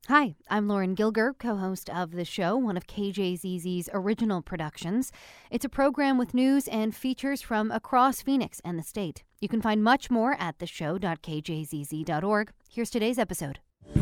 Hi, I'm Lauren Gilger, co-host of the show, one of KJZZ's original productions. It's a program with news and features from across Phoenix and the state. You can find much more at theshow.kjzz.org. Here's today's episode.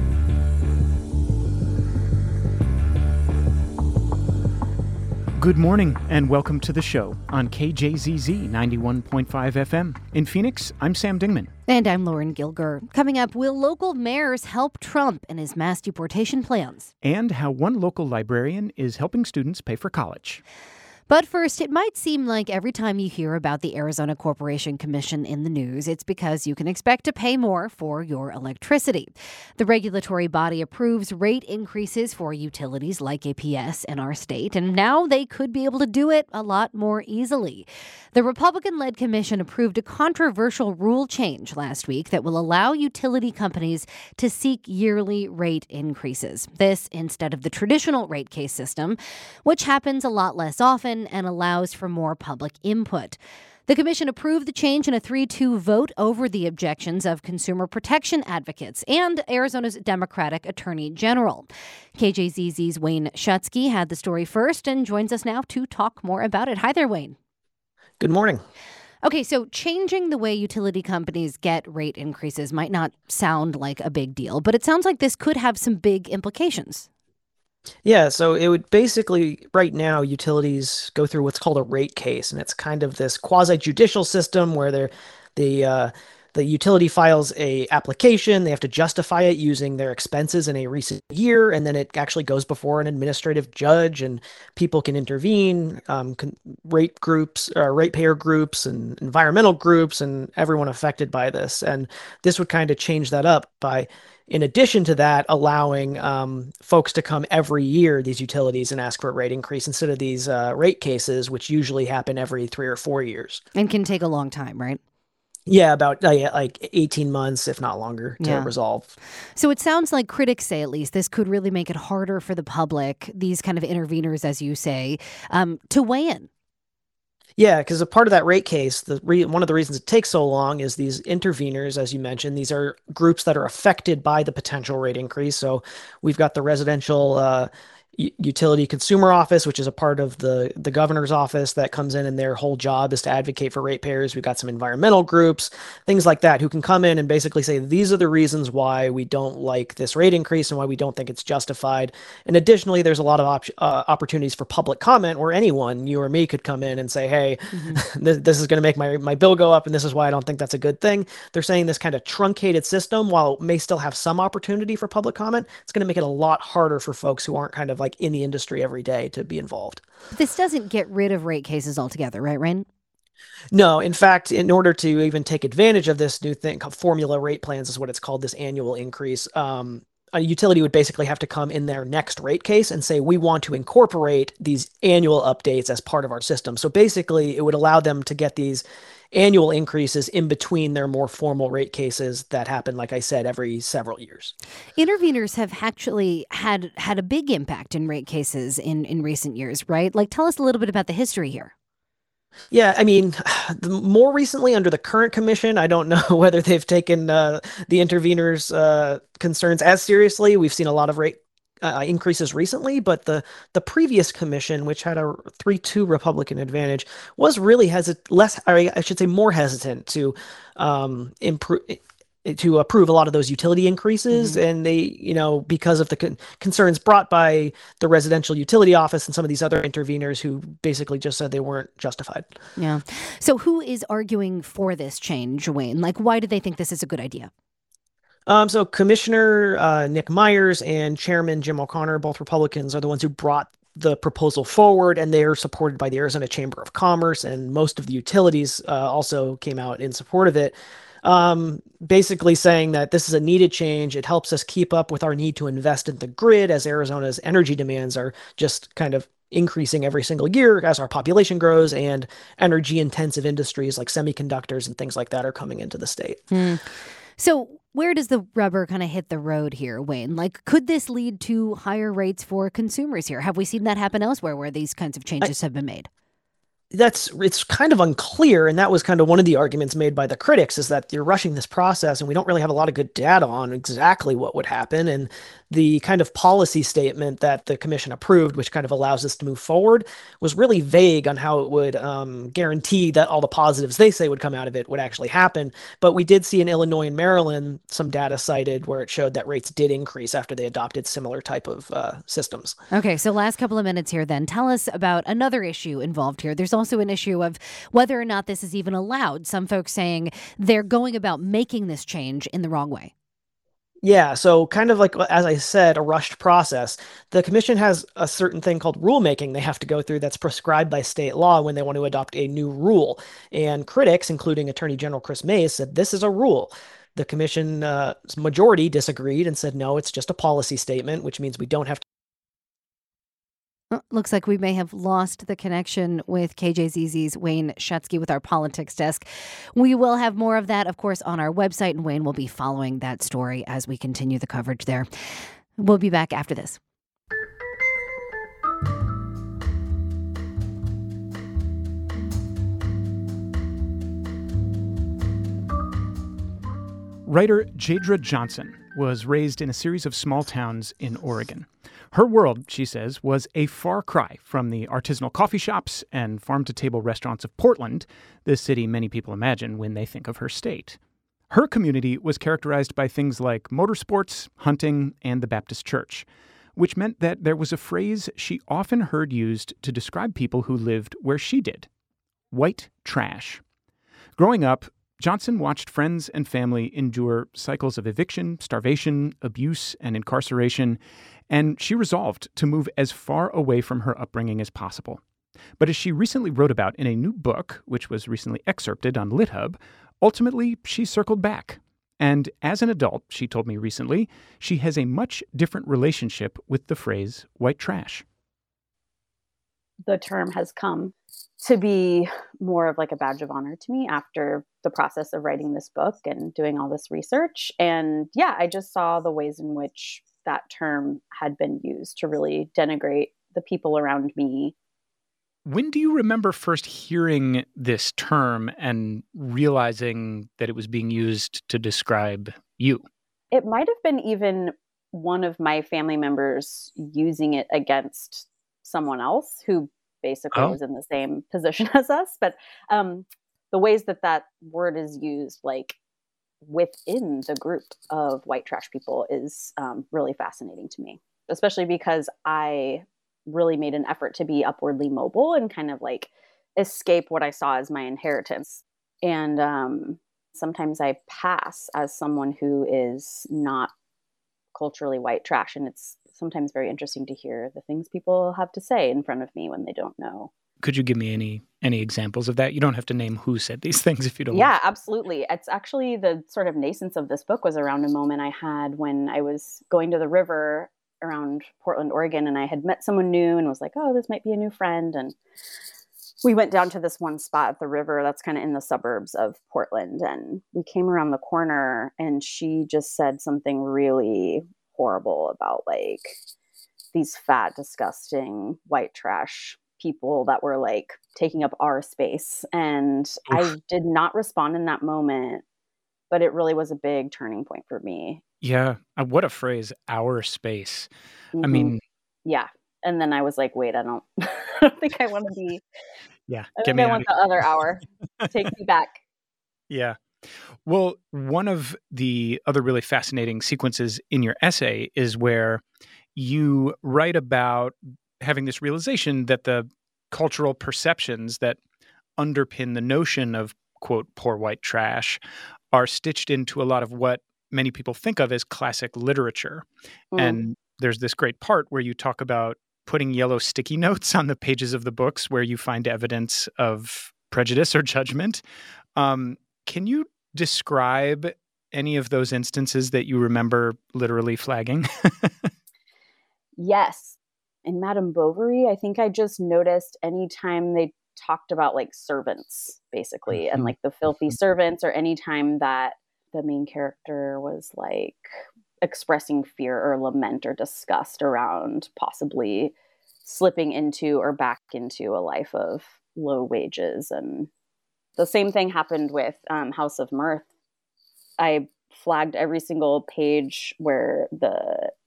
Good morning and welcome to the show on KJZZ 91.5 FM. In Phoenix, I'm Sam Dingman. And I'm Lauren Gilger. Coming up, will local mayors help Trump in his mass deportation plans? And how one local librarian is helping students pay for college. But first, it might seem like every time you hear about the Arizona Corporation Commission in the news, it's because you can expect to pay more for your electricity. The regulatory body approves rate increases for utilities like APS in our state, and now they could be able to do it a lot more easily. The Republican-led commission approved a controversial rule change last week that will allow utility companies to seek yearly rate increases. This instead of the traditional rate case system, which happens a lot less often and allows for more public input. The commission approved the change in a 3-2 vote over the objections of consumer protection advocates and Arizona's Democratic Attorney General. KJZZ's Wayne Schutsky had the story first and joins us now to talk more about it. Hi there, Wayne. Good morning. Okay, so changing the way utility companies get rate increases might not sound like a big deal, but it sounds like this could have some big implications. Yeah, so it would basically, right now, utilities go through what's called a rate case, and it's kind of this quasi-judicial system where the utility files a application, they have to justify it using their expenses in a recent year, and then it actually goes before an administrative judge, and people can intervene, ratepayer groups, and environmental groups, and everyone affected by this. And this would kind of change that up by, in addition to that, allowing folks to come every year, these utilities, and ask for a rate increase instead of these rate cases, which usually happen every 3 or 4 years. And can take a long time, right? Yeah, about like 18 months, if not longer, to resolve. So it sounds like critics say, at least, this could really make it harder for the public, these kind of interveners, as you say, to weigh in. Yeah, because a part of that rate case, one of the reasons it takes so long is these interveners, as you mentioned, these are groups that are affected by the potential rate increase. So we've got the residential utility consumer office, which is a part of the governor's office that comes in, and their whole job is to advocate for ratepayers. We've got some environmental groups, things like that, who can come in and basically say, these are the reasons why we don't like this rate increase and why we don't think it's justified. And additionally, there's a lot of opportunities for public comment where anyone, you or me, could come in and say, hey, this is going to make my bill go up, and this is why I don't think that's a good thing. They're saying this kind of truncated system, while it may still have some opportunity for public comment, it's going to make it a lot harder for folks who aren't kind of like in the industry every day to be involved. This doesn't get rid of rate cases altogether, right, Rain? No, in fact, in order to even take advantage of this new thing called formula rate plans is what it's called, this annual increase, a utility would basically have to come in their next rate case and say, we want to incorporate these annual updates as part of our system. So basically, it would allow them to get these annual increases in between their more formal rate cases that happen, like I said, every several years. Interveners have actually had a big impact in rate cases in recent years, right? Like, tell us a little bit about the history here. Yeah, I mean, more recently under the current commission, I don't know whether they've taken the interveners' concerns as seriously. We've seen a lot of rate increases recently, but the previous commission, which had a 3-2 Republican advantage, was really more hesitant to approve a lot of those utility increases. And they, because of the concerns brought by the residential utility office and some of these other interveners who basically just said they weren't justified. Yeah. So who is arguing for this change, Wayne? Like, why do they think this is a good idea? So Commissioner Nick Myers and Chairman Jim O'Connor, both Republicans, are the ones who brought the proposal forward, and they are supported by the Arizona Chamber of Commerce, and most of the utilities also came out in support of it. Basically saying that this is a needed change. It helps us keep up with our need to invest in the grid, as Arizona's energy demands are just kind of increasing every single year as our population grows, and energy intensive industries like semiconductors and things like that are coming into the state. So where does the rubber kind of hit the road here, Wayne? Like, could this lead to higher rates for consumers here? Have we seen that happen elsewhere where these kinds of changes have been made? It's kind of unclear, and that was kind of one of the arguments made by the critics, is that you're rushing this process and we don't really have a lot of good data on exactly what would happen. And the kind of policy statement that the commission approved, which kind of allows us to move forward, was really vague on how it would guarantee that all the positives they say would come out of it would actually happen. But we did see in Illinois and Maryland some data cited where it showed that rates did increase after they adopted similar type of systems. Okay, so last couple of minutes here then. Tell us about another issue involved here. There's also an issue of whether or not this is even allowed. Some folks saying they're going about making this change in the wrong way. Yeah, so kind of like, as I said, a rushed process. The commission has a certain thing called rulemaking they have to go through that's prescribed by state law when they want to adopt a new rule. And critics, including Attorney General Chris Mays, said this is a rule. The commission's majority disagreed and said, no, it's just a policy statement, which means we don't have to. Looks like we may have lost the connection with KJZZ's Wayne Shutsky with our politics desk. We will have more of that, of course, on our website, and Wayne will be following that story as we continue the coverage there. We'll be back after this. Writer Jadra Johnson was raised in a series of small towns in Oregon. Her world, she says, was a far cry from the artisanal coffee shops and farm-to-table restaurants of Portland, the city many people imagine when they think of her state. Her community was characterized by things like motorsports, hunting, and the Baptist church, which meant that there was a phrase she often heard used to describe people who lived where she did: white trash. Growing up, Johnson watched friends and family endure cycles of eviction, starvation, abuse, and incarceration, and she resolved to move as far away from her upbringing as possible. But as she recently wrote about in a new book, which was recently excerpted on LitHub, ultimately she circled back. And as an adult, she told me recently, she has a much different relationship with the phrase white trash. The term has come to be more of like a badge of honor to me after the process of writing this book and doing all this research. And yeah, I just saw the ways in which that term had been used to really denigrate the people around me. When do you remember first hearing this term and realizing that it was being used to describe you? It might have been even one of my family members using it against someone else who basically was in the same position as us. But the ways that that word is used, like within the group of white trash people, is really fascinating to me, especially because I really made an effort to be upwardly mobile and kind of like escape what I saw as my inheritance. And sometimes I pass as someone who is not culturally white trash. And it's sometimes very interesting to hear the things people have to say in front of me when they don't know. Could you give me any examples of that? You don't have to name who said these things if you don't Yeah, want. absolutely. It's actually the sort of nascence of this book was around a moment I had when I was going to the river around Portland, Oregon, and I had met someone new and was like, oh, this might be a new friend. And we went down to this one spot at the river that's kind of in the suburbs of Portland. And we came around the corner and she just said something really horrible about like these fat, disgusting white trash people that were like taking up our space. And Oof. I did not respond in that moment, but it really was a big turning point for me. Yeah. What a phrase, our space. Mm-hmm. I mean, yeah. And then I was like, wait, I don't think I want to be. Yeah. I think I want the other hour. Take me back. Yeah. Well, one of the other really fascinating sequences in your essay is where you write about having this realization that the cultural perceptions that underpin the notion of, quote, poor white trash are stitched into a lot of what many people think of as classic literature. And there's this great part where you talk about putting yellow sticky notes on the pages of the books where you find evidence of prejudice or judgment. Can you describe any of those instances that you remember literally flagging? Yes. In Madame Bovary, I think I just noticed anytime they talked about like servants, basically, and like the filthy servants, or anytime that the main character was like expressing fear or lament or disgust around possibly slipping into or back into a life of low wages. And the same thing happened with House of Mirth. I flagged every single page where the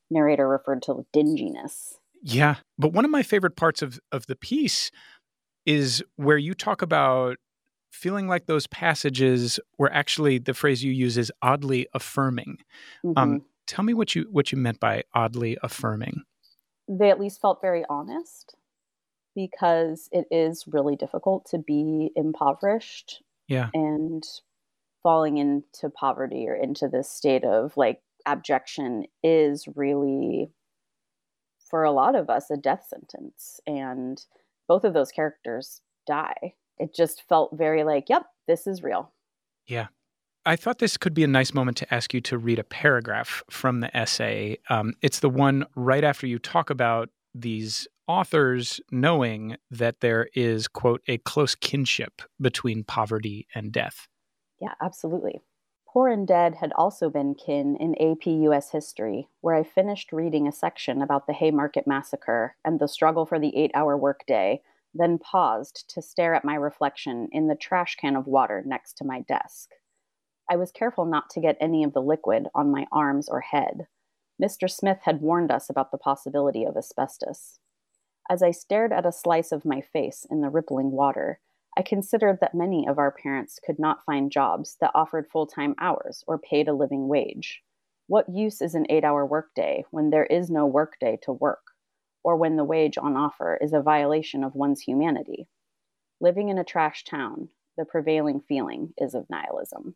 narrator referred to dinginess. Yeah. But one of my favorite parts of the piece is where you talk about feeling like those passages were actually, the phrase you use is oddly affirming. Mm-hmm. Tell me what you meant by oddly affirming. They at least felt very honest, because it is really difficult to be impoverished Yeah. and falling into poverty or into this state of like abjection is really, for a lot of us, a death sentence. And both of those characters die. It just felt very like, yep, this is real. Yeah. I thought this could be a nice moment to ask you to read a paragraph from the essay. It's the one right after you talk about these authors knowing that there is, quote, a close kinship between poverty and death. Yeah, absolutely. Poor and Dead had also been kin in AP US history, where I finished reading a section about the Haymarket Massacre and the struggle for the 8-hour workday, then paused to stare at my reflection in the trash can of water next to my desk. I was careful not to get any of the liquid on my arms or head. Mr. Smith had warned us about the possibility of asbestos. As I stared at a slice of my face in the rippling water, I considered that many of our parents could not find jobs that offered full-time hours or paid a living wage. What use is an 8-hour workday when there is no workday to work, or when the wage on offer is a violation of one's humanity? Living in a trash town, the prevailing feeling is of nihilism.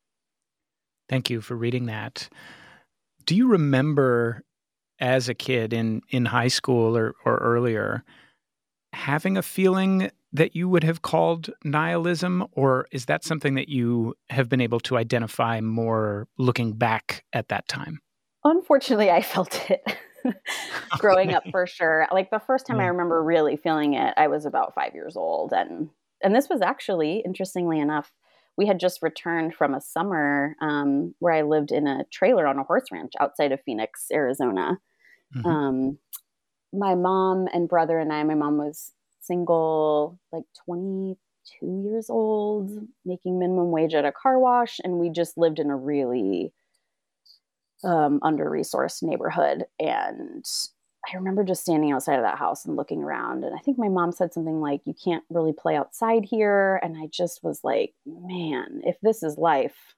Thank you for reading that. Do you remember as a kid in high school or earlier having a feeling that you would have called nihilism, or is that something that you have been able to identify more looking back at that time? Unfortunately, I felt it growing up for sure. Like the first time I remember really feeling it, I was about 5 years old. And this was actually, interestingly enough, we had just returned from a summer where I lived in a trailer on a horse ranch outside of Phoenix, Arizona. Mm-hmm. My mom and brother and I, my mom was single, like 22 years old, making minimum wage at a car wash. And we just lived in a really under-resourced neighborhood. And I remember just standing outside of that house and looking around. And I think my mom said something like, you can't really play outside here. And I just was like, man, if this is life,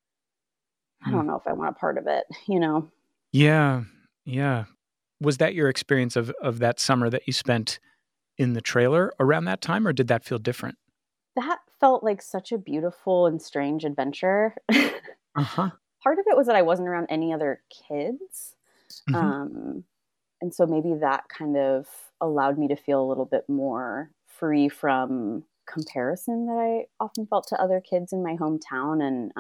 I don't know if I want a part of it, you know? Yeah. Yeah. Was that your experience of that summer that you spent in the trailer around that time, or did that feel different? That felt like such a beautiful and strange adventure. Uh-huh. Part of it was that I wasn't around any other kids. Mm-hmm. And so maybe that kind of allowed me to feel a little bit more free from comparison that I often felt to other kids in my hometown. And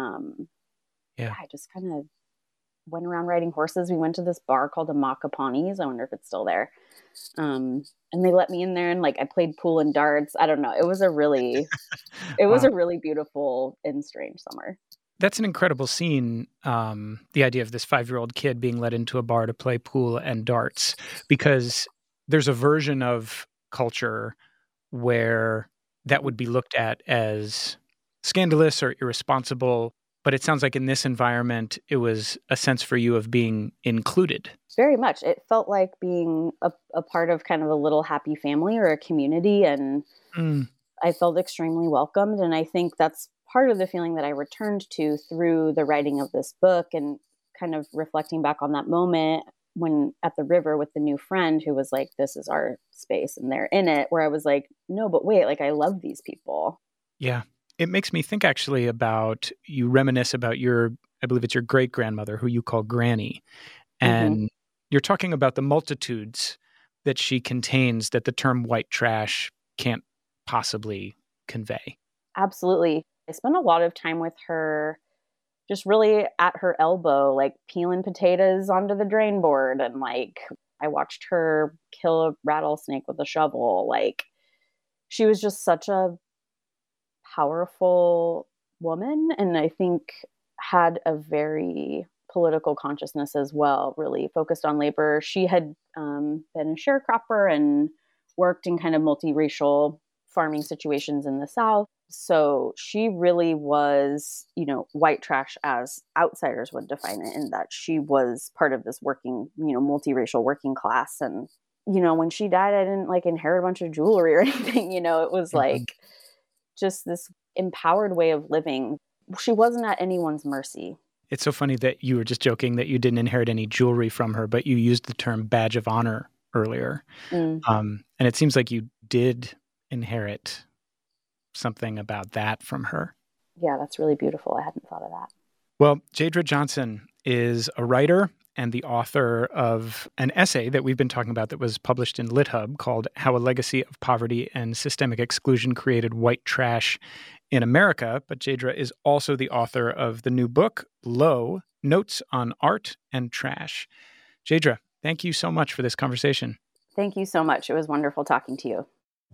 I just kind of went around riding horses. We went to this bar called the Macapawnees. I wonder if it's still there. And they let me in there, and like I played pool and darts. I don't know. It was a really beautiful and strange summer. That's an incredible scene, the idea of this 5-year-old kid being let into a bar to play pool and darts, because there's a version of culture where that would be looked at as scandalous or irresponsible. But it sounds like in this environment, it was a sense for you of being included. Very much. It felt like being a part of kind of a little happy family or a community. And I felt extremely welcomed. And I think that's part of the feeling that I returned to through the writing of this book, and kind of reflecting back on that moment when at the river with the new friend who was like, this is our space and they're in it, where I was like, no, but wait, like I love these people. Yeah. It makes me think actually about, you reminisce about I believe it's your great grandmother who you call Granny. And you're talking about the multitudes that she contains that the term white trash can't possibly convey. Absolutely. I spent a lot of time with her, just really at her elbow, like peeling potatoes onto the drain board. And like, I watched her kill a rattlesnake with a shovel. Like, she was just such a powerful woman. And I think had a very political consciousness as well, really focused on labor. She had been a sharecropper and worked in kind of multiracial farming situations in the South. So she really was, white trash as outsiders would define it, in that she was part of this working, multiracial working class. And, when she died, I didn't inherit a bunch of jewelry or anything. It was just this empowered way of living. She wasn't at anyone's mercy. It's so funny that you were just joking that you didn't inherit any jewelry from her, but you used the term badge of honor earlier. And it seems like you did inherit something about that from her. Yeah, that's really beautiful. I hadn't thought of that. Well, Jadra Johnson is a writer and the author of an essay that we've been talking about that was published in LitHub called How a Legacy of Poverty and Systemic Exclusion Created White Trash in America. But Jadra is also the author of the new book, Low, Notes on Art and Trash. Jadra, thank you so much for this conversation. Thank you so much. It was wonderful talking to you.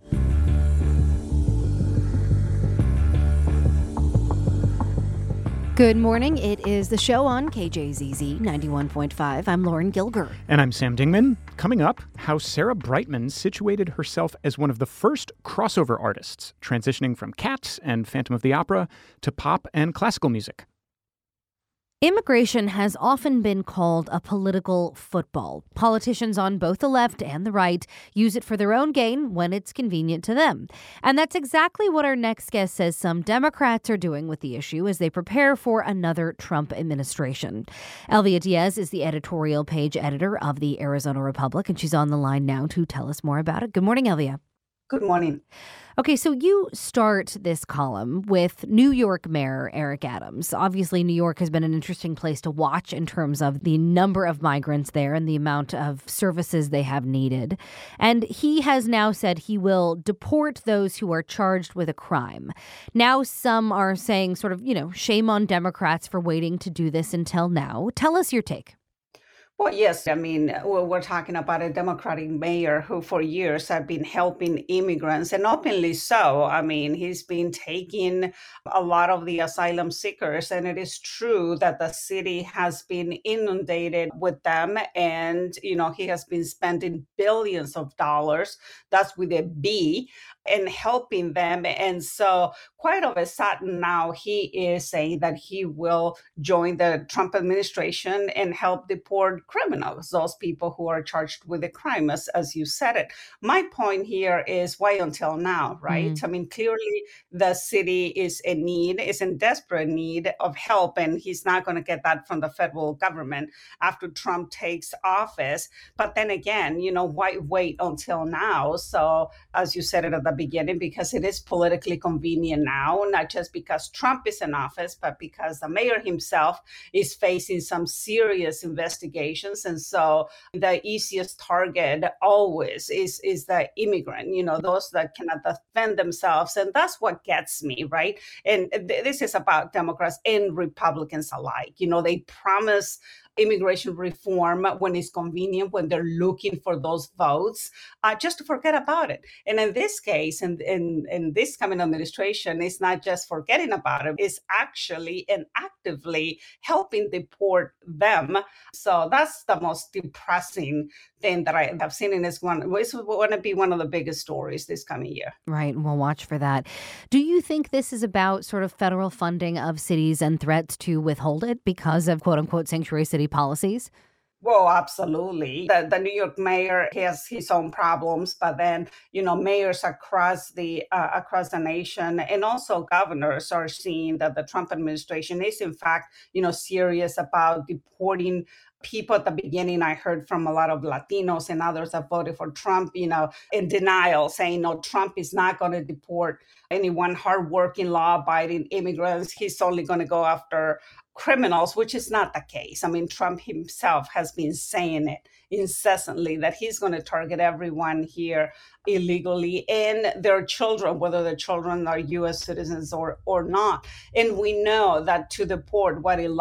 Good morning. It is the show on KJZZ 91.5. I'm Lauren Gilger. And I'm Sam Dingman. Coming up, how Sarah Brightman situated herself as one of the first crossover artists, transitioning from Cats and Phantom of the Opera to pop and classical music. Immigration has often been called a political football. Politicians on both the left and the right use it for their own gain when it's convenient to them. And that's exactly what our next guest says some Democrats are doing with the issue as they prepare for another Trump administration. Elvia Diaz is the editorial page editor of the Arizona Republic, and she's on the line now to tell us more about it. Good morning, Elvia. Good morning. Okay, so you start this column with New York Mayor Eric Adams. Obviously, New York has been an interesting place to watch in terms of the number of migrants there and the amount of services they have needed. And he has now said he will deport those who are charged with a crime. Now, some are saying sort of, shame on Democrats for waiting to do this until now. Tell us your take. Well, yes. I mean, we're talking about a Democratic mayor who for years have been helping immigrants, and openly so. I mean, he's been taking a lot of the asylum seekers, and it is true that the city has been inundated with them. And, he has been spending billions of dollars, that's with a B, and helping them. And so quite of a sudden now he is saying that he will join the Trump administration and help deport criminals, those people who are charged with a crime, as you said it. My point here is why until now, right? I mean, clearly the city is in desperate need of help, and he's not going to get that from the federal government after Trump takes office. But then again, why wait until now? So as you said it at the beginning, because it is politically convenient now, not just because Trump is in office, but because the mayor himself is facing some serious investigations. And so the easiest target always is the immigrant, those that cannot defend themselves. And that's what gets me, right? And this is about Democrats and Republicans alike. They promise immigration reform when it's convenient, when they're looking for those votes, just to forget about it. And in this case, in this coming administration, it's not just forgetting about it, it's actually and actively helping deport them. So that's the most depressing thing that I have seen in this one. It's going to be one of the biggest stories this coming year. Right. We'll watch for that. Do you think this is about sort of federal funding of cities and threats to withhold it because of quote unquote sanctuary city policies? Well, absolutely. The New York mayor has his own problems, but then, mayors across the nation and also governors are seeing that the Trump administration is, in fact, serious about deporting people. At the beginning, I heard from a lot of Latinos and others that voted for Trump, in denial, saying, no, Trump is not going to deport anyone hardworking, law-abiding immigrants. He's only going to go after criminals, which is not the case. I mean, Trump himself has been saying it incessantly that he's going to target everyone here illegally and their children, whether their children are U.S. citizens or not. And we know that to deport,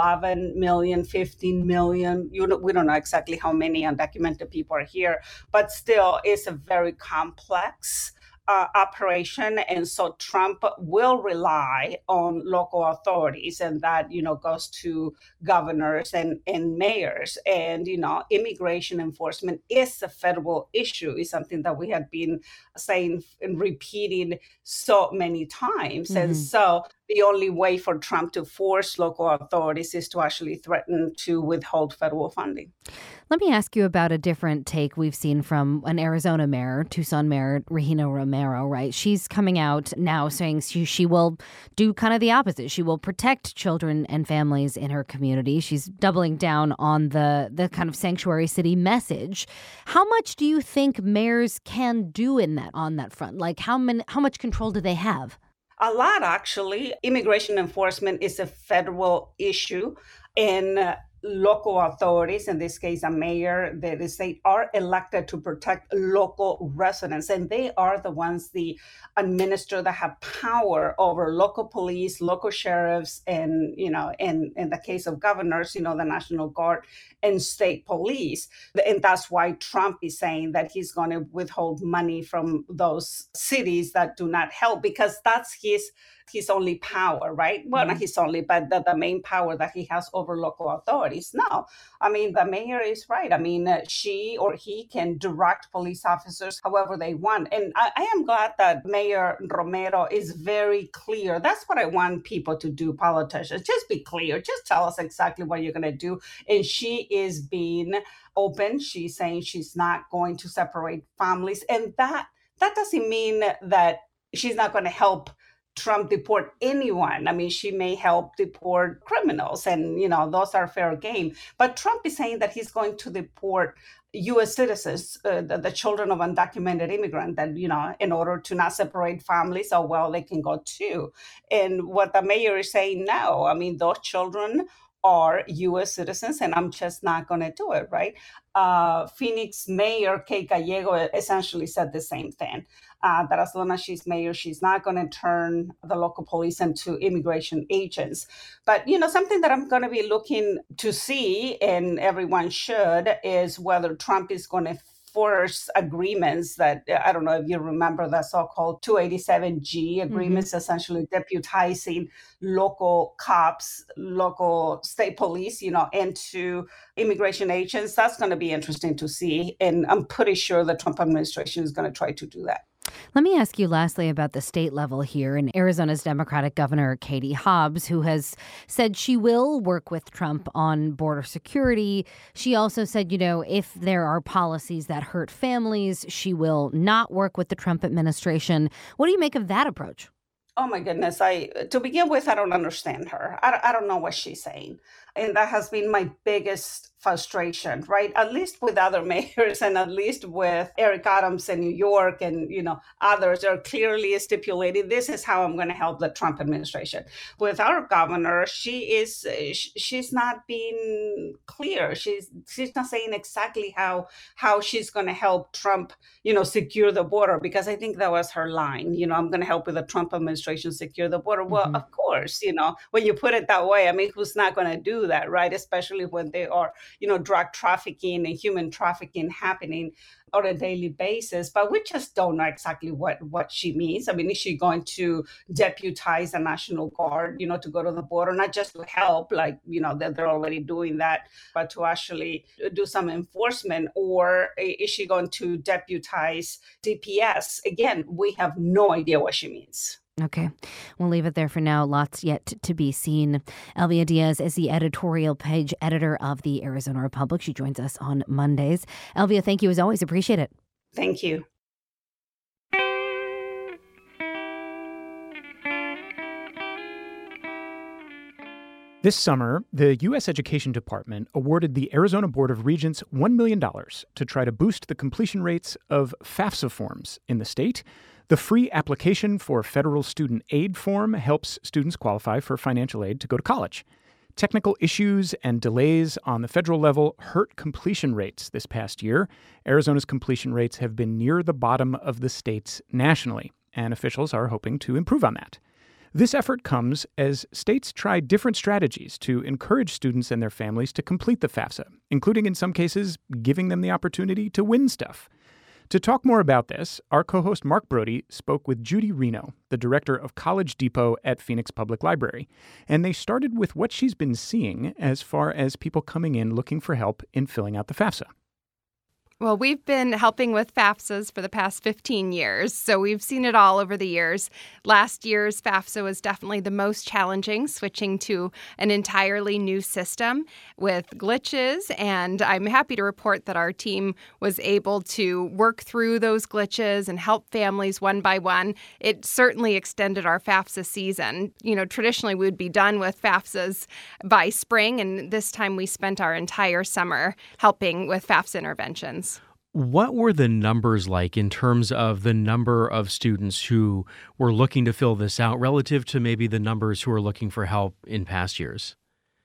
11 million, 15 million, we don't know exactly how many undocumented people are here, but still it's a very complex operation. And so Trump will rely on local authorities, and that, goes to governors and mayors. And, immigration enforcement is a federal issue, is something that we have been saying and repeating so many times. Mm-hmm. And so the only way for Trump to force local authorities is to actually threaten to withhold federal funding. Let me ask you about a different take we've seen from an Arizona mayor, Tucson Mayor Regina Romero, right? She's coming out now saying she will do kind of the opposite. She will protect children and families in her community. She's doubling down on the kind of sanctuary city message. How much do you think mayors can do on that front? Like how much control do they have? A lot, actually. Immigration enforcement is a federal issue, and local authorities, in this case, a mayor, the state, are elected to protect local residents, and they are the ones, the administrator, that have power over local police, local sheriffs, and, in the case of governors, the National Guard and state police. And that's why Trump is saying that he's going to withhold money from those cities that do not help, because that's his only power, right? Well, not his only, but the main power that he has over local authorities. No, the mayor is right. She or he can direct police officers however they want. And I am glad that Mayor Romero is very clear. That's what I want people to do, politicians. Just be clear. Just tell us exactly what you're going to do. And she is being open. She's saying she's not going to separate families. And that doesn't mean that she's not going to help Trump deport anyone. She may help deport criminals, and, those are fair game. But Trump is saying that he's going to deport U.S. citizens, the children of undocumented immigrants, that, in order to not separate families, they can go too. And what the mayor is saying, no, those children are U.S. citizens, and I'm just not going to do it, right? Phoenix Mayor Kate Gallego essentially said the same thing, that as long as she's mayor, she's not going to turn the local police into immigration agents. But, something that I'm going to be looking to see, and everyone should, is whether Trump is going to force agreements that, I don't know if you remember, the so-called 287G agreements, essentially deputizing local cops, local state police, into immigration agents. That's going to be interesting to see. And I'm pretty sure the Trump administration is going to try to do that. Let me ask you lastly about the state level here. And Arizona's Democratic Governor Katie Hobbs, who has said she will work with Trump on border security. She also said, if there are policies that hurt families, she will not work with the Trump administration. What do you make of that approach? Oh, my goodness. To begin with, I don't understand her. I don't know what she's saying. And that has been my biggest frustration, right? At least with other mayors, and at least with Eric Adams in New York, and, others are clearly stipulating this is how I'm going to help the Trump administration. With our governor, she's not being clear. She's not saying exactly how she's going to help Trump, secure the border, because I think that was her line. I'm going to help with the Trump administration secure the border. Well, of course, when you put it that way, who's not going to do that, right? Especially when they are, drug trafficking and human trafficking happening on a daily basis. But we just don't know exactly what she means. Is she going to deputize a National Guard, to go to the border, not just to help, like, that they're already doing that, but to actually do some enforcement? Or is she going to deputize DPS? Again, we have no idea what she means. Okay, we'll leave it there for now. Lots yet to be seen. Elvia Diaz is the editorial page editor of the Arizona Republic. She joins us on Mondays. Elvia, thank you as always. Appreciate it. Thank you. This summer, the U.S. Education Department awarded the Arizona Board of Regents $1 million to try to boost the completion rates of FAFSA forms in the state. The free application for federal student aid form helps students qualify for financial aid to go to college. Technical issues and delays on the federal level hurt completion rates this past year. Arizona's completion rates have been near the bottom of the states nationally, and officials are hoping to improve on that. This effort comes as states try different strategies to encourage students and their families to complete the FAFSA, including in some cases giving them the opportunity to win stuff. To talk more about this, our co-host Mark Brody spoke with Judy Reno, the director of College Depot at Phoenix Public Library. And they started with what she's been seeing as far as people coming in looking for help in filling out the FAFSA. Well, we've been helping with FAFSAs for the past 15 years, so we've seen it all over the years. Last year's FAFSA was definitely the most challenging, switching to an entirely new system with glitches, and I'm happy to report that our team was able to work through those glitches and help families one by one. It certainly extended our FAFSA season. Traditionally we would be done with FAFSAs by spring, and this time we spent our entire summer helping with FAFSA interventions. What were the numbers like in terms of the number of students who were looking to fill this out relative to maybe the numbers who were looking for help in past years?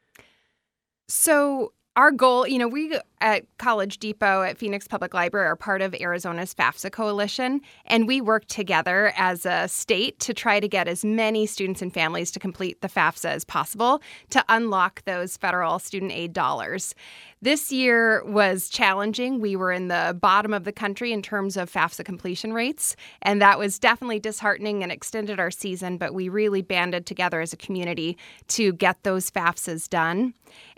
So our goal, we at College Depot at Phoenix Public Library are part of Arizona's FAFSA Coalition, and we work together as a state to try to get as many students and families to complete the FAFSA as possible to unlock those federal student aid dollars. This year was challenging. We were in the bottom of the country in terms of FAFSA completion rates, and that was definitely disheartening and extended our season, but we really banded together as a community to get those FAFSAs done.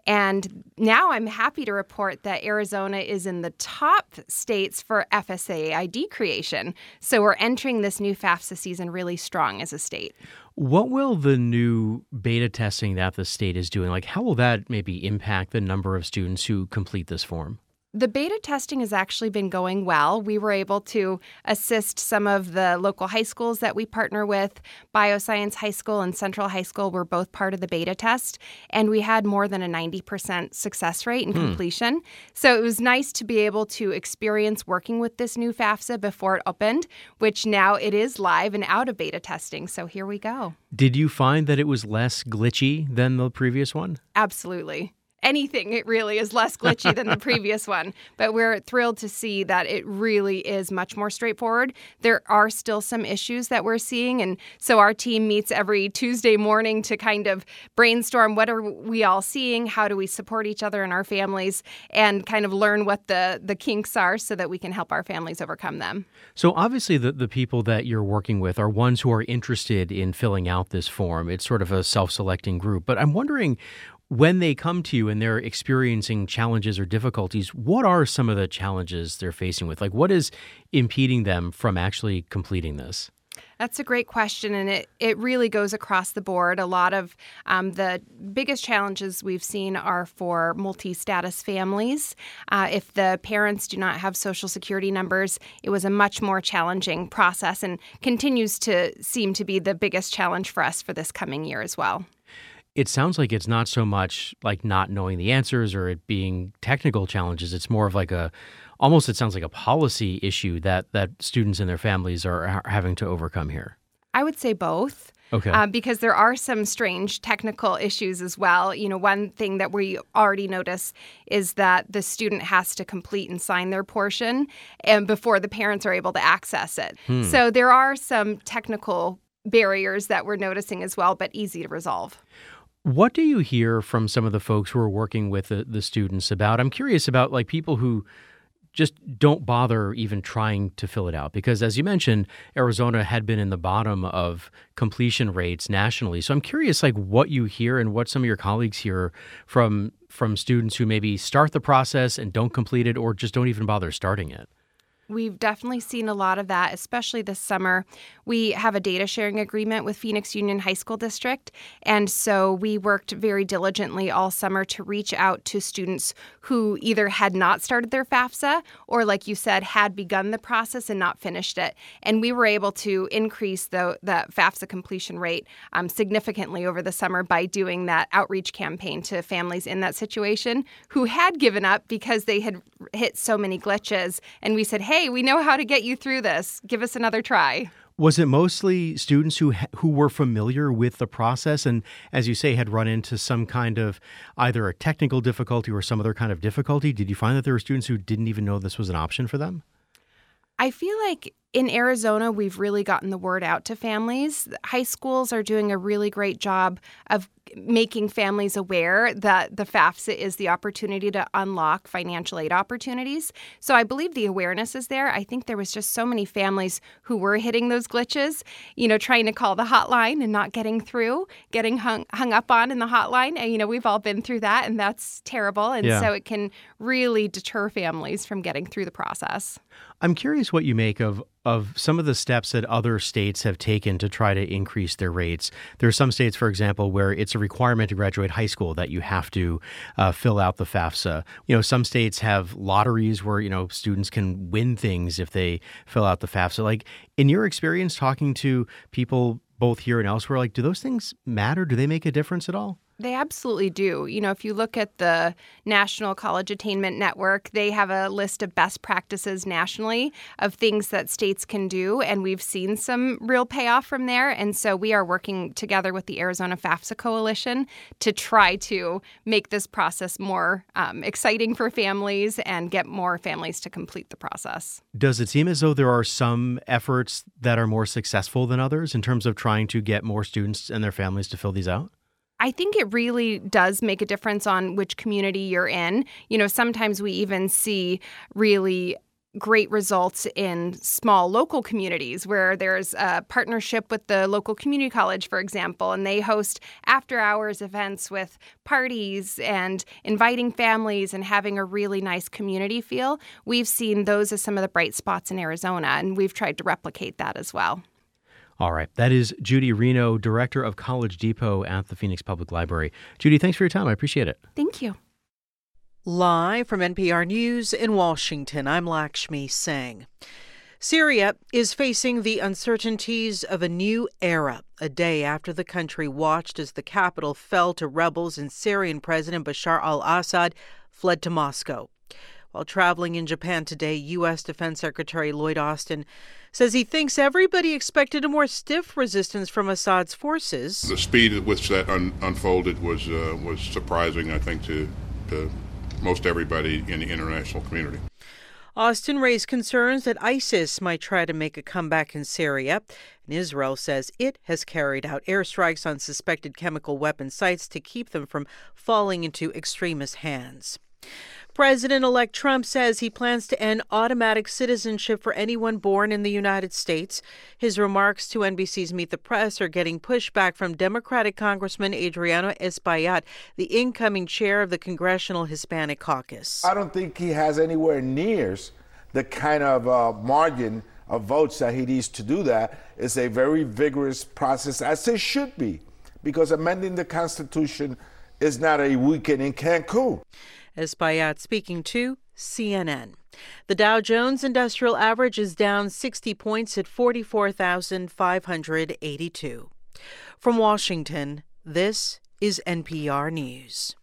And now I'm happy to report that Arizona is in the top states for FSA ID creation. So we're entering this new FAFSA season really strong as a state. What will the new beta testing that the state is doing, how will that maybe impact the number of students who complete this form? The beta testing has actually been going well. We were able to assist some of the local high schools that we partner with. Bioscience High School and Central High School were both part of the beta test, and we had more than a 90% success rate in completion. So it was nice to be able to experience working with this new FAFSA before it opened, which now it is live and out of beta testing. So here we go. Did you find that it was less glitchy than the previous one? Absolutely. Anything, it really is less glitchy than the previous one. But we're thrilled to see that it really is much more straightforward. There are still some issues that we're seeing. And so our team meets every Tuesday morning to kind of brainstorm what are we all seeing, how do we support each other and our families, and kind of learn what the kinks are so that we can help our families overcome them. So obviously the people that you're working with are ones who are interested in filling out this form. It's sort of a self-selecting group. But I'm wondering, when they come to you and they're experiencing challenges or difficulties, what are some of the challenges they're facing with? What is impeding them from actually completing this? That's a great question, and it really goes across the board. A lot of the biggest challenges we've seen are for multi-status families. If the parents do not have Social Security numbers, it was a much more challenging process and continues to seem to be the biggest challenge for us for this coming year as well. It sounds like it's not so much like not knowing the answers or it being technical challenges. It's more of it sounds like a policy issue that students and their families are having to overcome here. I would say both. Okay. Because there are some strange technical issues as well. One thing that we already notice is that the student has to complete and sign their portion and before the parents are able to access it. So there are some technical barriers that we're noticing as well, but easy to resolve. What do you hear from some of the folks who are working with the students about? I'm curious about people who just don't bother even trying to fill it out because, as you mentioned, Arizona had been in the bottom of completion rates nationally. So I'm curious what you hear and what some of your colleagues hear from students who maybe start the process and don't complete it or just don't even bother starting it. We've definitely seen a lot of that, especially this summer. We have a data sharing agreement with Phoenix Union High School District, and so we worked very diligently all summer to reach out to students who either had not started their FAFSA or, like you said, had begun the process and not finished it. And we were able to increase the FAFSA completion rate significantly over the summer by doing that outreach campaign to families in that situation who had given up because they had hit so many glitches. And we said, hey, we know how to get you through this. Give us another try. Was it mostly students who were familiar with the process and, as you say, had run into some kind of either a technical difficulty or some other kind of difficulty? Did you find that there were students who didn't even know this was an option for them? I feel like In Arizona, we've really gotten the word out to families. High schools are doing a really great job of making families aware that the FAFSA is the opportunity to unlock financial aid opportunities. So I believe the awareness is there. I think there was just so many families who were hitting those glitches, trying to call the hotline and not getting through, getting hung up on in the hotline. And, we've all been through that, and that's terrible. And so it can really deter families from getting through the process. I'm curious what you make of some of the steps that other states have taken to try to increase their rates. There are some states, for example, where it's a requirement to graduate high school that you have to fill out the FAFSA. Some states have lotteries where, students can win things if they fill out the FAFSA. Like, in your experience talking to people both here and elsewhere, like, do those things matter? Do they make a difference at all? They absolutely do. If you look at the National College Attainment Network, they have a list of best practices nationally of things that states can do, and we've seen some real payoff from there. And so we are working together with the Arizona FAFSA Coalition to try to make this process more exciting for families and get more families to complete the process. Does it seem as though there are some efforts that are more successful than others in terms of trying to get more students and their families to fill these out? I think it really does make a difference on which community you're in. Sometimes we even see really great results in small local communities where there's a partnership with the local community college, for example, and they host after-hours events with parties and inviting families and having a really nice community feel. We've seen those as some of the bright spots in Arizona, and we've tried to replicate that as well. All right. That is Judy Reno, Director of College Depot at the Phoenix Public Library. Judy, thanks for your time. I appreciate it. Thank you. Live from NPR News in Washington, I'm Lakshmi Singh. Syria is facing the uncertainties of a new era, a day after the country watched as the capital fell to rebels and Syrian President Bashar al-Assad fled to Moscow. While traveling in Japan today, U.S. Defense Secretary Lloyd Austin says he thinks everybody expected a more stiff resistance from Assad's forces. The speed at which that unfolded was surprising, I think, to most everybody in the international community. Austin raised concerns that ISIS might try to make a comeback in Syria, and Israel says it has carried out airstrikes on suspected chemical weapon sites to keep them from falling into extremist hands. President-elect Trump says he plans to end automatic citizenship for anyone born in the United States. His remarks to NBC's Meet the Press are getting pushback from Democratic Congressman Adriano Espaillat, the incoming chair of the Congressional Hispanic Caucus. I don't think he has anywhere near the kind of margin of votes that he needs to do that. It's a very vigorous process, as it should be, because amending the Constitution is not a weekend in Cancun. Espaillat speaking to CNN. The Dow Jones Industrial Average is down 60 points at 44,582. From Washington, this is NPR News.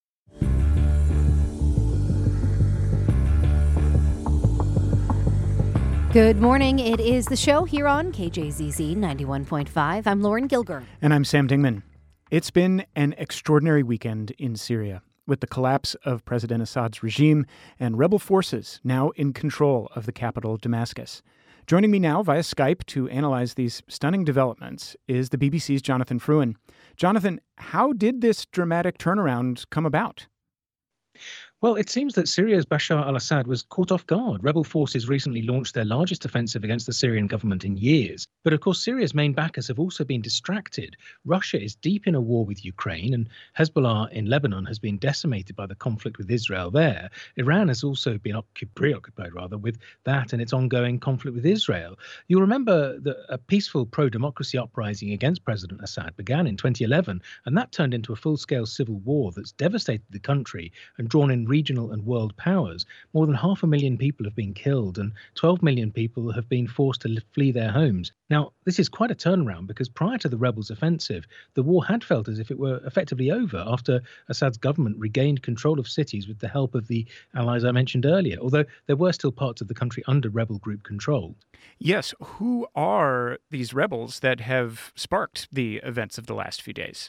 Good morning. It is The Show here on KJZZ 91.5. I'm Lauren Gilger. And I'm Sam Dingman. It's been an extraordinary weekend in Syria, with the collapse of President Assad's regime and rebel forces now in control of the capital, Damascus. Joining me now via Skype to analyze these stunning developments is the BBC's Jonathan Fruin. Jonathan, how did this dramatic turnaround come about? Well, it seems that Syria's Bashar al-Assad was caught off guard. Rebel forces recently launched their largest offensive against the Syrian government in years. But of course, Syria's main backers have also been distracted. Russia is deep in a war with Ukraine, and Hezbollah in Lebanon has been decimated by the conflict with Israel there. Iran has also been preoccupied with that and its ongoing conflict with Israel. You'll remember that a peaceful pro-democracy uprising against President Assad began in 2011, and that turned into a full-scale civil war that's devastated the country and drawn in regional and world powers. More than 500,000 people have been killed and 12 million people have been forced to flee their homes. Now, this is quite a turnaround because prior to the rebels' offensive, the war had felt as if it were effectively over after Assad's government regained control of cities with the help of the allies I mentioned earlier, although there were still parts of the country under rebel group control. Yes, who are these rebels that have sparked the events of the last few days?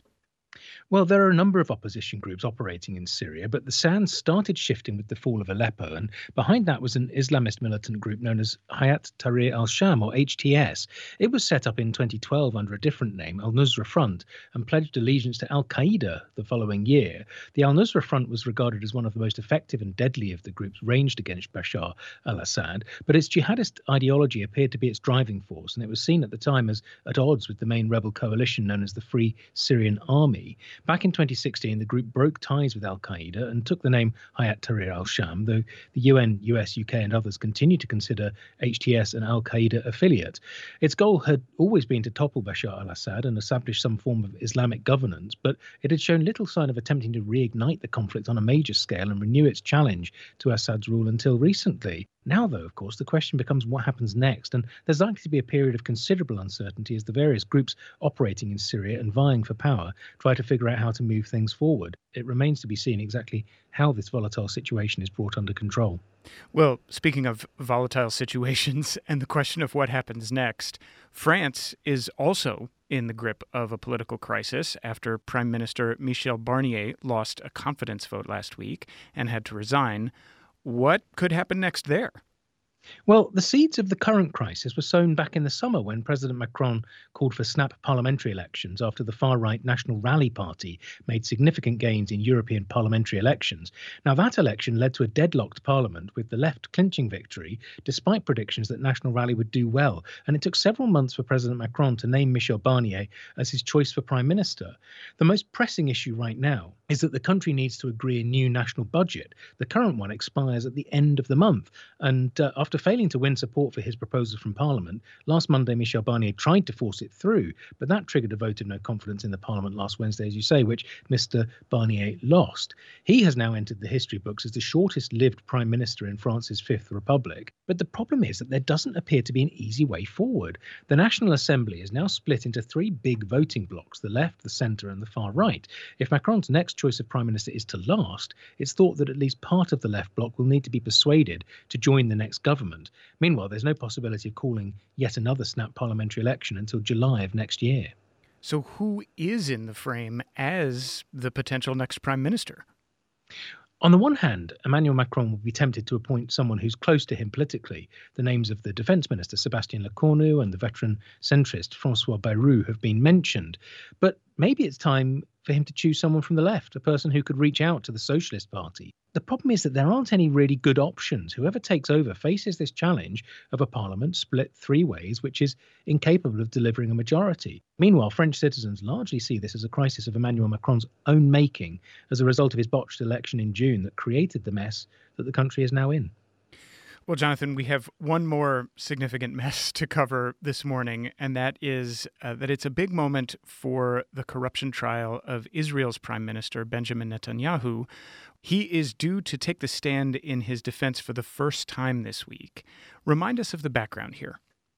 Well, there are a number of opposition groups operating in Syria, but the sands started shifting with the fall of Aleppo, and behind that was an Islamist militant group known as Hayat Tahrir al-Sham, or HTS. It was set up in 2012 under a different name, Al-Nusra Front, and pledged allegiance to al-Qaeda the following year. The Al-Nusra Front was regarded as one of the most effective and deadly of the groups ranged against Bashar al-Assad, but its jihadist ideology appeared to be its driving force, and it was seen at the time as at odds with the main rebel coalition known as the Free Syrian Army. Back in 2016, the group broke ties with al-Qaeda and took the name Hayat Tahrir al-Sham, though the UN, US, UK and others continue to consider HTS an al-Qaeda affiliate. Its goal had always been to topple Bashar al-Assad and establish some form of Islamic governance, but it had shown little sign of attempting to reignite the conflict on a major scale and renew its challenge to Assad's rule until recently. Now, though, of course, the question becomes what happens next, and there's likely to be a period of considerable uncertainty as the various groups operating in Syria and vying for power try to figure out how to move things forward. It remains to be seen exactly how this volatile situation is brought under control. Well, speaking of volatile situations and the question of what happens next, France is also in the grip of a political crisis after Prime Minister Michel Barnier lost a confidence vote last week and had to resign. What could happen next there? Well, the seeds of the current crisis were sown back in the summer when President Macron called for snap parliamentary elections after the far-right National Rally Party made significant gains in European parliamentary elections. Now, that election led to a deadlocked parliament with the left clinching victory, despite predictions that National Rally would do well. And it took several months for President Macron to name Michel Barnier as his choice for prime minister. The most pressing issue right now is that the country needs to agree a new national budget. The current one expires at the end of the month. And after failing to win support for his proposal from Parliament, last Monday Michel Barnier tried to force it through, but that triggered a vote of no confidence in the Parliament last Wednesday, as you say, which Mr. Barnier lost. He has now entered the history books as the shortest-lived prime minister in France's Fifth Republic. But the problem is that there doesn't appear to be an easy way forward. The National Assembly is now split into three big voting blocs, the left, the centre and the far right. If Macron's next choice of prime minister is to last, it's thought that at least part of the left bloc will need to be persuaded to join the next government. Meanwhile, there's no possibility of calling yet another snap parliamentary election until July of next year. So who is in the frame as the potential next prime minister? On the one hand, Emmanuel Macron would be tempted to appoint someone who's close to him politically. The names of the defence minister, Sébastien Lecornu, and the veteran centrist, François Bayrou, have been mentioned. But maybe it's time for him to choose someone from the left, a person who could reach out to the Socialist Party. The problem is that there aren't any really good options. Whoever takes over faces this challenge of a parliament split three ways, which is incapable of delivering a majority. Meanwhile, French citizens largely see this as a crisis of Emmanuel Macron's own making as a result of his botched election in June that created the mess that the country is now in. Well, Jonathan, we have one more significant mess to cover this morning, and that is that it's a big moment for the corruption trial of Israel's Prime Minister, Benjamin Netanyahu. He is due to take the stand in his defense for the first time this week. Remind us of the background here.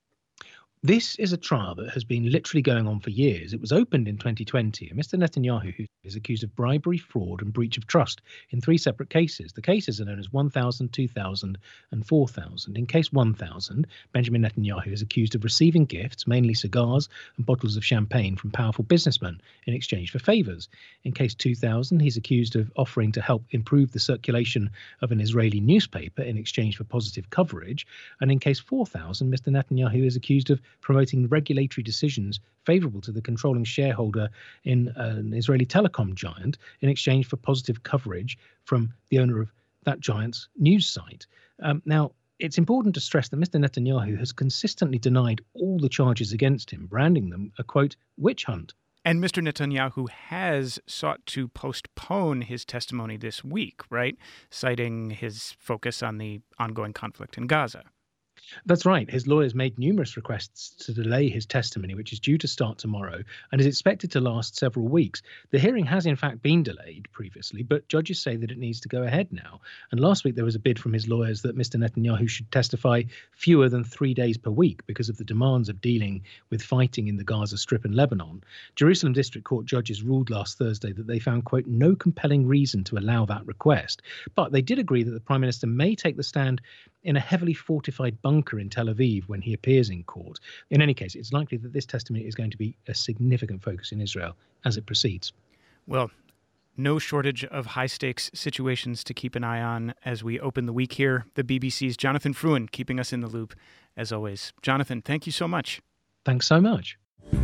This is a trial that has been literally going on for years. It was opened in 2020, and Mr. Netanyahu, who is accused of bribery, fraud, and breach of trust in three separate cases. The cases are known as 1000, 2000, and 4000. In case 1000, Benjamin Netanyahu is accused of receiving gifts, mainly cigars and bottles of champagne, from powerful businessmen in exchange for favours. In case 2000, he's accused of offering to help improve the circulation of an Israeli newspaper in exchange for positive coverage. And in case 4000, Mr. Netanyahu is accused of promoting regulatory decisions favourable to the controlling shareholder in an Israeli telecom giant in exchange for positive coverage from the owner of that giant's news site. Now, it's important to stress that Mr. Netanyahu has consistently denied all the charges against him, branding them a, quote, witch hunt. And Mr. Netanyahu has sought to postpone his testimony this week, right? Citing his focus on the ongoing conflict in Gaza. That's right. His lawyers made numerous requests to delay his testimony, which is due to start tomorrow and is expected to last several weeks. The hearing has in fact been delayed previously, but judges say that it needs to go ahead now. And last week there was a bid from his lawyers that Mr. Netanyahu should testify fewer than 3 days per week because of the demands of dealing with fighting in the Gaza Strip and Lebanon. Jerusalem District Court judges ruled last Thursday that they found, quote, no compelling reason to allow that request. But they did agree that the Prime Minister may take the stand in a heavily fortified bunker in Tel Aviv when he appears in court. In any case, it's likely that this testimony is going to be a significant focus in Israel as it proceeds. Well, no shortage of high-stakes situations to keep an eye on as we open the week here. The BBC's Jonathan Fruin keeping us in the loop, as always. Jonathan, thank you so much. Thanks so much.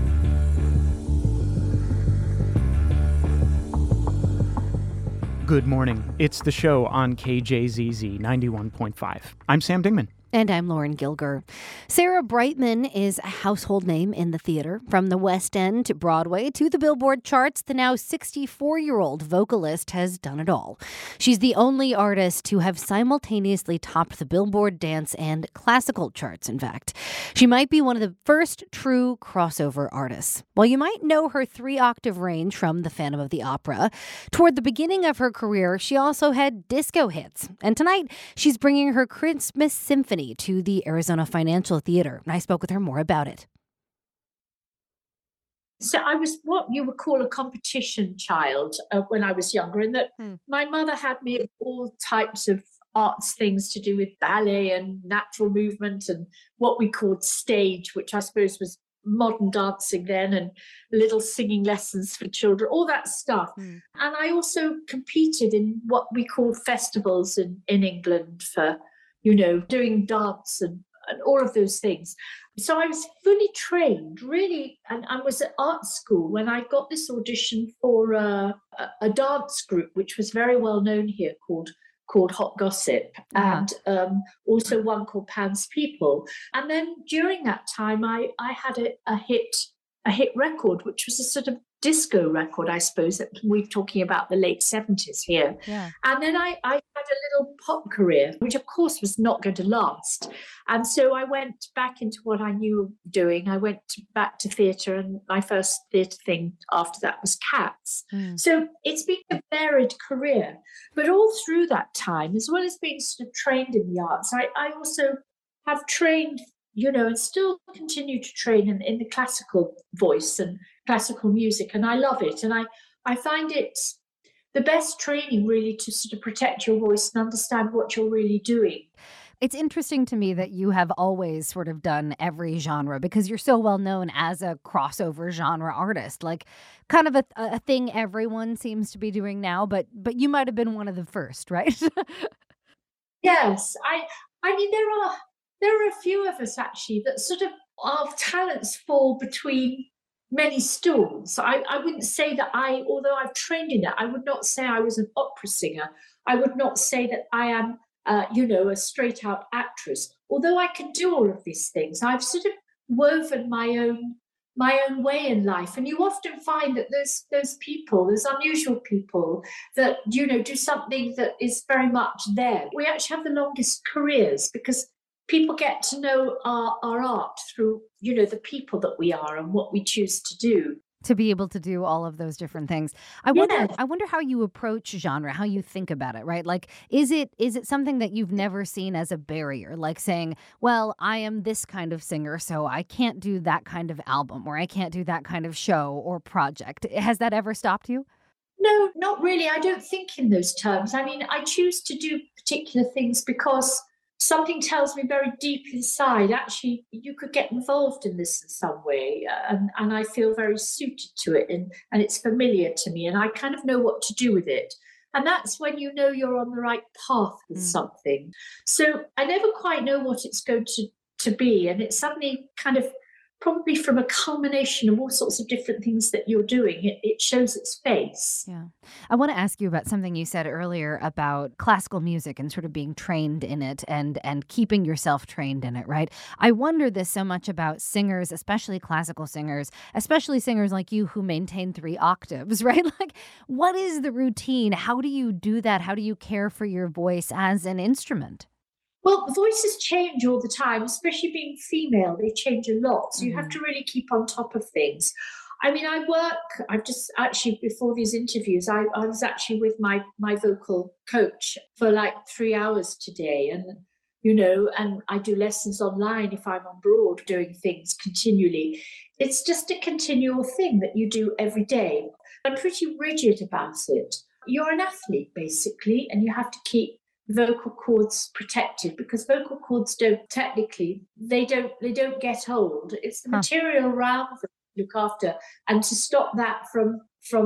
Good morning. It's the show on KJZZ 91.5. I'm Sam Dingman. And I'm Lauren Gilger. Sarah Brightman is a household name in the theater. From the West End to Broadway to the Billboard charts, the now 64-year-old vocalist has done it all. She's the only artist to have simultaneously topped the Billboard dance and classical charts, in fact. She might be one of the first true crossover artists. While you might know her 3-octave range from The Phantom of the Opera, toward the beginning of her career, she also had disco hits. And tonight, she's bringing her Christmas Symphony to the Arizona Financial Theater. And I spoke with her more about it. So I was what you would call a competition child when I was younger, in that my mother had me at all types of arts things to do with ballet and natural movement and what we called stage, which I suppose was modern dancing then, and little singing lessons for children, all that stuff. And I also competed in what we called festivals in England for, doing dance and all of those things. So I was fully trained, really, and I was at art school when I got this audition for a dance group, which was very well known here, called Hot Gossip, and also one called Pan's People. And then during that time, I had a hit record, which was a sort of disco record, I suppose, that we're talking about the late 70s here. Yeah. And then I had a little pop career, which of course was not going to last. And so I went back into what I knew doing. I went back to theatre, and my first theatre thing after that was Cats. So it's been a varied career. But all through that time, as well as being sort of trained in the arts, I also have trained, and still continue to train in the classical voice and classical music, and I love it. And I find it the best training, really, to sort of protect your voice and understand what you're really doing. It's interesting to me that you have always sort of done every genre, because you're so well known as a crossover genre artist, like kind of a thing everyone seems to be doing now, but you might have been one of the first, right? Yes. I mean, there are a few of us actually that sort of our talents fall between many stools. I wouldn't say that although I've trained in it, I would not say I was an opera singer. I would not say that I am, a straight out actress. Although I can do all of these things, I've sort of woven my own way in life. And you often find that there's unusual people that, do something that is very much there. We actually have the longest careers because people get to know our art through, the people that we are and what we choose to do. To be able to do all of those different things. I wonder how you approach genre, how you think about it, right? Like, is it something that you've never seen as a barrier? Like saying, well, I am this kind of singer, so I can't do that kind of album, or I can't do that kind of show or project. Has that ever stopped you? No, not really. I don't think in those terms. I mean, I choose to do particular things because something tells me very deep inside, actually, you could get involved in this in some way. And I feel very suited to it, and it's familiar to me, and I kind of know what to do with it. And that's when you know you're on the right path with something. So I never quite know what it's going to be. And it's suddenly kind of probably from a culmination of all sorts of different things that you're doing, it shows its face. Yeah. I want to ask you about something you said earlier about classical music and sort of being trained in it and keeping yourself trained in it, right? I wonder this so much about singers, especially classical singers, especially singers like you who maintain 3 octaves, right? Like, what is the routine? How do you do that? How do you care for your voice as an instrument? Well, voices change all the time, especially being female. They change a lot. So you have to really keep on top of things. I mean, I've just actually, before these interviews, I was actually with my vocal coach for like 3 hours today. And, and I do lessons online if I'm abroad doing things continually. It's just a continual thing that you do every day. I'm pretty rigid about it. You're an athlete, basically, and you have to keep vocal cords protected, because vocal cords don't get old. It's the material around them to look after, and to stop that from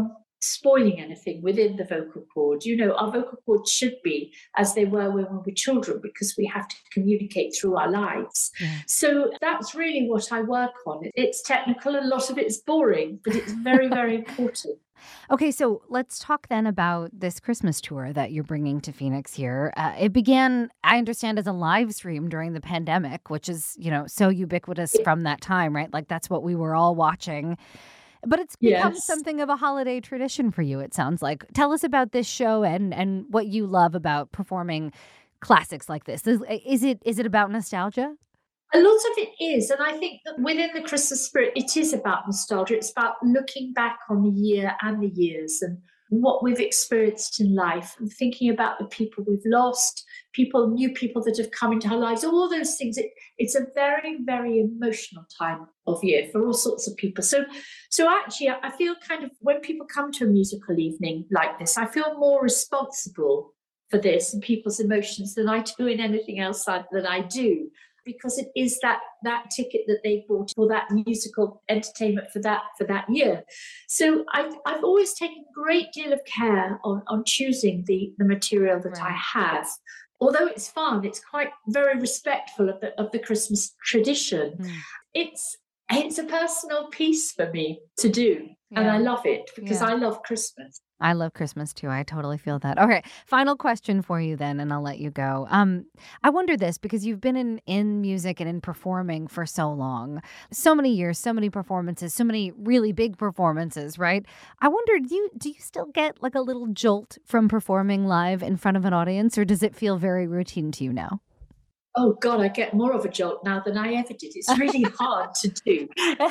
spoiling anything within the vocal cord. Our vocal cords should be as they were when we were children, because we have to communicate through our lives. Yeah. So that's really what I work on. It's technical, a lot of it's boring, but it's very, very important. Okay, so let's talk then about this Christmas tour that you're bringing to Phoenix here. It began, I understand, as a live stream during the pandemic, which is, so ubiquitous from that time, right? Like that's what we were all watching. But it's become something of a holiday tradition for you, it sounds like. Tell us about this show and what you love about performing classics like this. Is it about nostalgia? A lot of it is. And I think that within the Christmas spirit, it is about nostalgia. It's about looking back on the year and the years and what we've experienced in life and thinking about the people we've lost, new people that have come into our lives, all those things. It's a very, very emotional time of year for all sorts of people. So actually, I feel kind of when people come to a musical evening like this, I feel more responsible for this and people's emotions than I do in anything else that I do. Because it is that ticket that they bought for that musical entertainment for that year. So I've always taken a great deal of care on choosing the material that I have. Although it's fun, it's quite very respectful of the Christmas tradition. It's a personal piece for me to do, and I love it because I love Christmas. I love Christmas too. I totally feel that. Okay, final question for you then, and I'll let you go. I wonder this because you've been in music and in performing for so long, so many years, so many performances, so many really big performances, right? I wonder, do you still get like a little jolt from performing live in front of an audience, or does it feel very routine to you now? Oh, God, I get more of a jolt now than I ever did. It's really hard to do.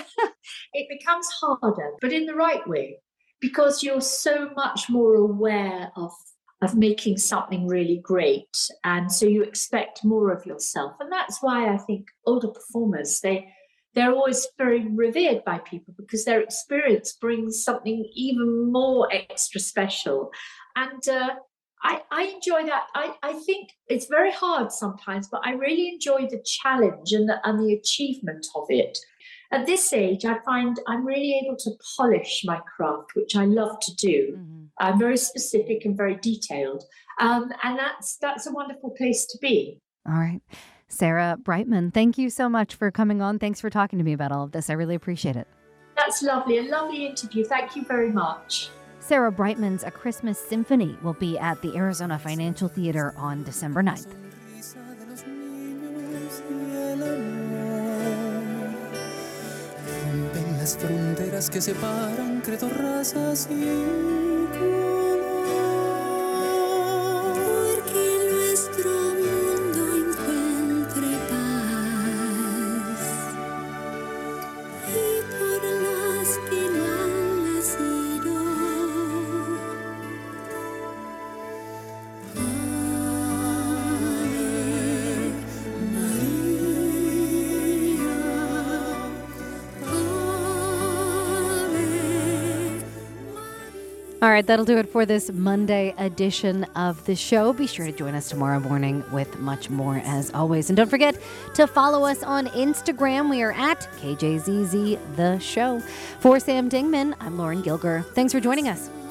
It becomes harder, but in the right way. Because you're so much more aware of making something really great. And so you expect more of yourself. And that's why I think older performers, they're always very revered by people because their experience brings something even more extra special. And I enjoy that. I think it's very hard sometimes, but I really enjoy the challenge and the achievement of it. At this age, I find I'm really able to polish my craft, which I love to do. Mm-hmm. I'm very specific and very detailed. And that's a wonderful place to be. All right. Sarah Brightman, thank you so much for coming on. Thanks for talking to me about all of this. I really appreciate it. That's lovely. A lovely interview. Thank you very much. Sarah Brightman's A Christmas Symphony will be at the Arizona Financial Theater on December 9th. Las fronteras que separan credo razas y color, porque nuestro mundo encuentre paz y por las que no han nacido. All right, that'll do it for this Monday edition of the show. Be sure to join us tomorrow morning with much more as always. And don't forget to follow us on Instagram. We are at KJZZ The Show. For Sam Dingman, I'm Lauren Gilger. Thanks for joining us.